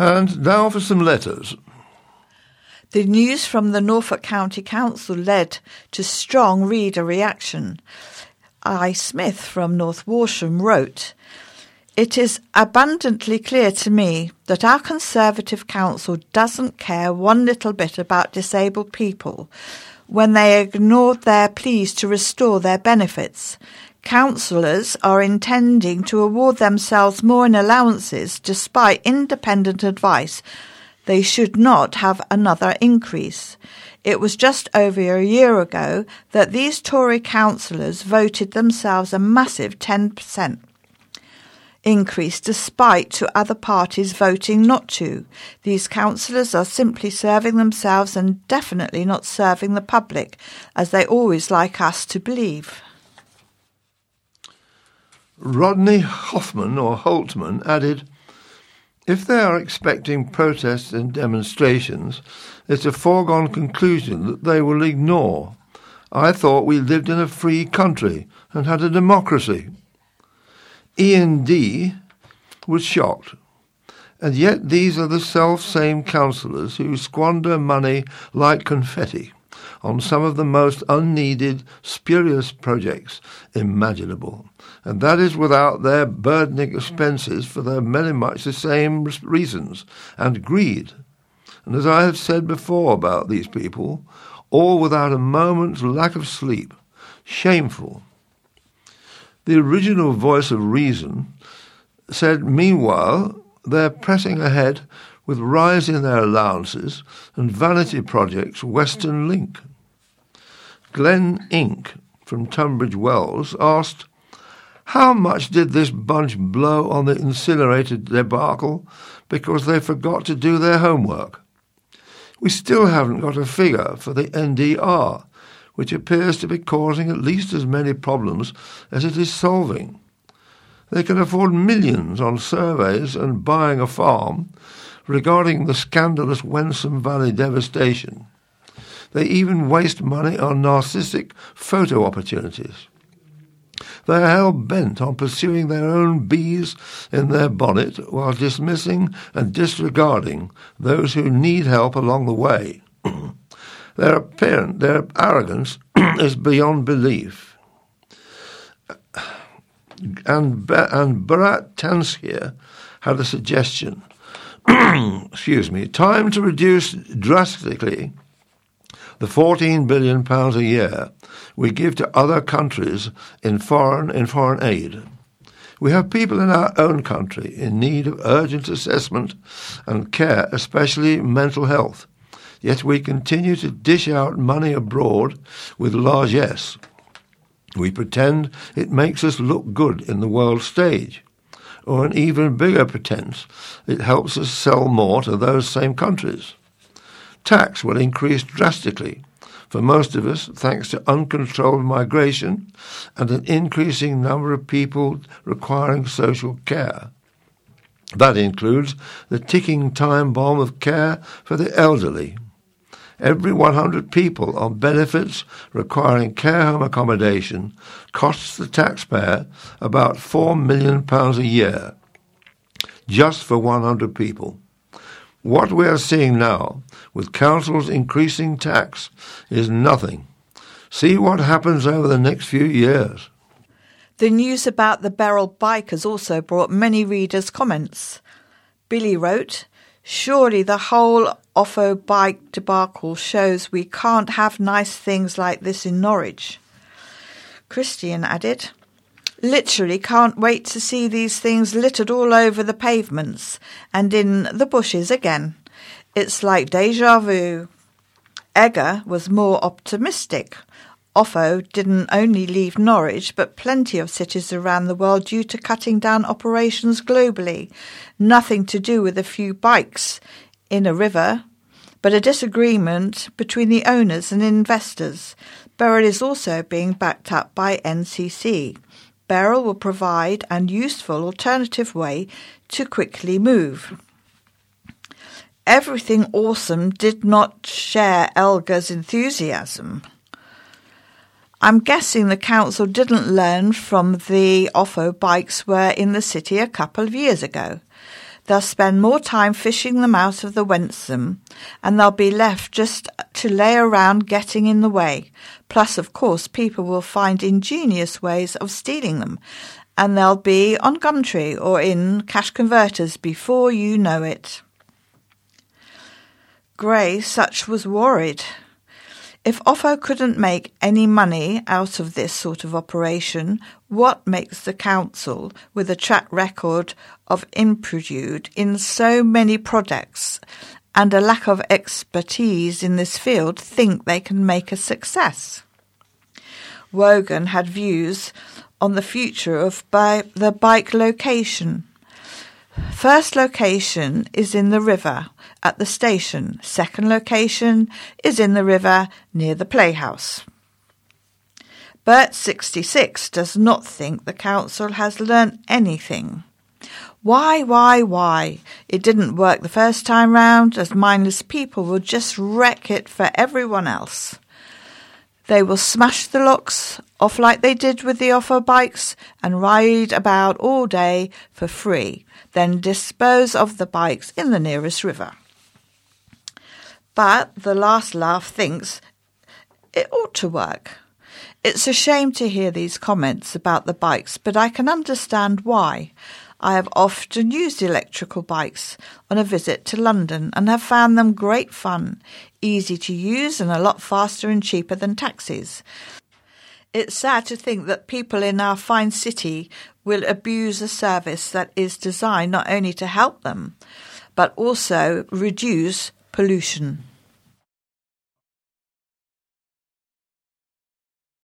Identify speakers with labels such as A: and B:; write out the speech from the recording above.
A: And now for some letters.
B: The news from the Norfolk County Council led to strong reader reaction. I. Smith from North Walsham wrote, "It is abundantly clear to me that our Conservative Council doesn't care one little bit about disabled people when they ignored their pleas to restore their benefits. Councillors are intending to award themselves more in allowances despite independent advice. They should not have another increase. It was just over a year ago that these Tory councillors voted themselves a massive 10% increase despite to other parties voting not to. These councillors are simply serving themselves and definitely not serving the public, as they always like us to believe."
A: Rodney Hoffman or Holtman added, "If they are expecting protests and demonstrations, it's a foregone conclusion that they will ignore. I thought we lived in a free country and had a democracy." Ian D. was shocked. And yet these are the self-same councillors who squander money like confetti on some of the most unneeded, spurious projects imaginable. And that is without their burdening expenses for their many much the same reasons, and greed. And as I have said before about these people, all without a moment's lack of sleep. Shameful. The original voice of reason said, meanwhile, they're pressing ahead with rise in their allowances and vanity projects Western Link. Glenn Ink from Tunbridge Wells asked, "How much did this bunch blow on the incinerator debacle because they forgot to do their homework? We still haven't got a figure for the NDR, which appears to be causing at least as many problems as it is solving. They can afford millions on surveys and buying a farm regarding the scandalous Wensum Valley devastation. They even waste money on narcissistic photo opportunities. They are hell-bent on pursuing their own bees in their bonnet while dismissing and disregarding those who need help along the way. Their arrogance is beyond belief." And Bharat Tanskir had a suggestion. Time to reduce drastically the £14 billion a year we give to other countries in foreign aid. We have people in our own country in need of urgent assessment and care, especially mental health. Yet we continue to dish out money abroad with largesse. We pretend it makes us look good in the world stage, or an even bigger pretense, it helps us sell more to those same countries. Tax will increase drastically for most of us thanks to uncontrolled migration and an increasing number of people requiring social care. That includes the ticking time bomb of care for the elderly. Every 100 people on benefits requiring care home accommodation costs the taxpayer about £4 million a year, just for 100 people. What we are seeing now, with councils increasing tax, is nothing. See what happens over the next few years.
B: The news about the Beryl bike has also brought many readers' comments. Billy wrote, "Surely the whole Offo bike debacle shows we can't have nice things like this in Norwich." Christian added, "Literally can't wait to see these things littered all over the pavements and in the bushes again. It's like deja vu." Egger was more optimistic. Offo didn't only leave Norwich, but plenty of cities around the world due to cutting down operations globally. Nothing to do with a few bikes in a river, but a disagreement between the owners and investors. Beryl is also being backed up by NCC. Beryl will provide a useful alternative way to quickly move. Everything Awesome did not share Elgar's enthusiasm. I'm guessing the council didn't learn from the Offo bikes were in the city a couple of years ago. They'll spend more time fishing them out of the Wensum, and they'll be left just to lay around getting in the way. Plus, of course, people will find ingenious ways of stealing them, and they'll be on Gumtree or in cash converters before you know it. Gray Such was worried. If Offa couldn't make any money out of this sort of operation, what makes the council, with a track record of improvement in so many projects and a lack of expertise in this field, think they can make a success? Wogan had views on the future of the bike location. First location is in the river at the station. Second location is in the river near the playhouse. Bert 66 does not think the council has learnt anything. Why? It didn't work the first time round, as mindless people will just wreck it for everyone else. They will smash the locks off like they did with the Offa bikes and ride about all day for free, then dispose of the bikes in the nearest river. But the last laugh thinks it ought to work. It's a shame to hear these comments about the bikes, but I can understand why. I have often used electrical bikes on a visit to London and have found them great fun, easy to use and a lot faster and cheaper than taxis. It's sad to think that people in our fine city will abuse a service that is designed not only to help them, but also reduce pollution.